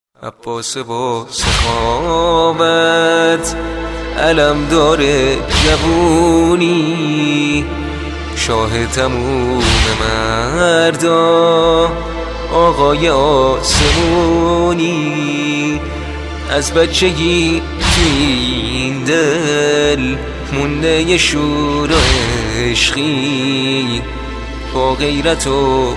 عباس با سخاوت علم داره جوونی، شاه تموم مردا آقای آسمونی. از بچگی توی این دل مونده یه شور و عشقی، با غیرت و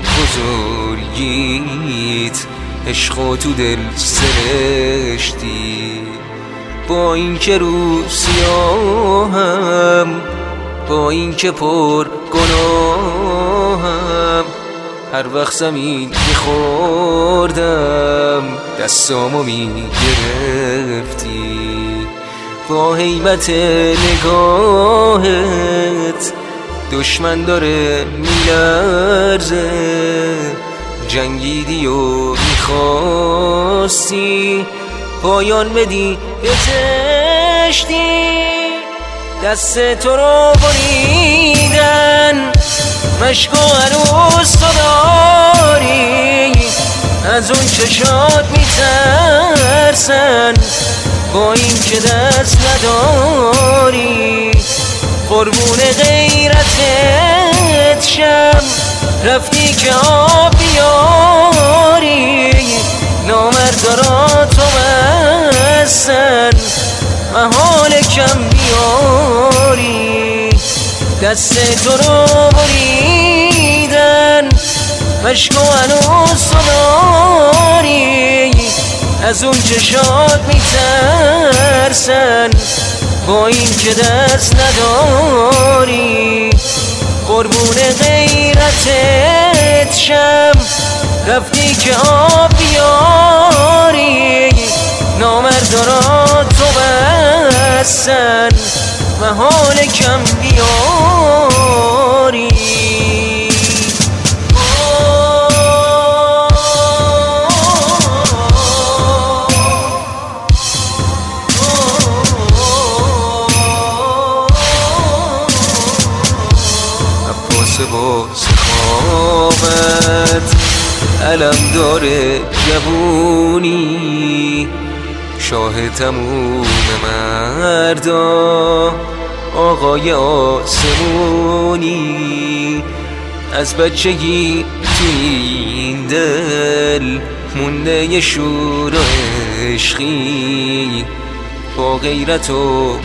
بزرگیت عشق و تو دل سرشتی. با این که رو سیاهم، با این که پر گناهم، هر وقت زمین میخوردم دستامو میگرفتی. با هیبت نگاهت دشمن داره میلرزه، جنگیدی و میخواستی پایان بدی بزشتی. دست تو رو بریدن مشک و عروس تو داری، از اون چشات میترسن با این که دست نداری. قربون غیرتت شم رفتی که آب بیاری، نامردارا تو بستن محال کم بیاری. دست تو رو بریدن مشک و هنوز تو داری، از اون چشات میترسن با این که دست نداری. قربون غیرتت شم رفتی که آب بیاری، نامردارا تو بستن محال کم بیاری. عباس با سخاوت علم داره جوونی، شاه تموم مردا آقای آسمونی. از بچگی توی این دل مونده یه شور و عشقی، با غیرت و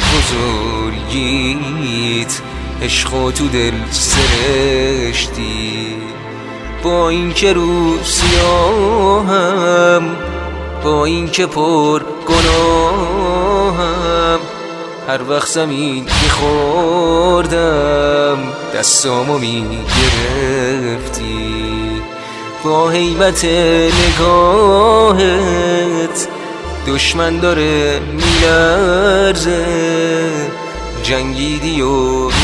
بزرگیت عشق و تو دل سرشتی. با این که رو سیاهم، با این که پر گناهم، هر وقت زمین میخوردم دستامو میگرفتی. با هیبت نگاهت دشمن داره میلرزه، جنگیدی و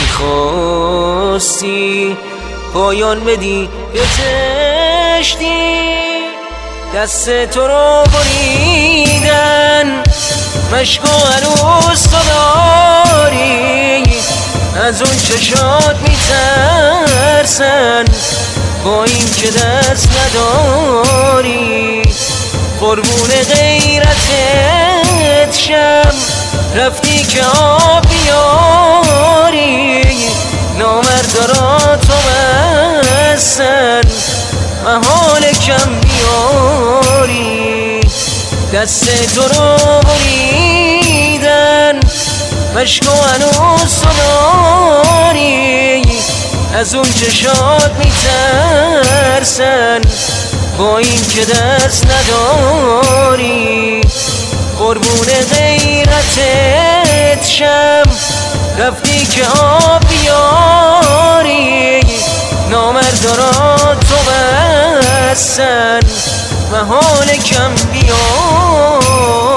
میخواستی پایان بدی بزشتی. دست تو رو بریدن مشک و عروس تو داری، از اون چشات میترسن با این که دست نداری. قربون غیرتت شم رفتی که آب بیاری، نامردارا تو بستن محال کم بیاری. دست تو رو بریدن مشک و هنوز تو داری، از اون چشات میترسن با این که دست نداری. قربون غیرتت شم رفتی که آب بیاری، نامردارا تو بستن محال کم بیاری.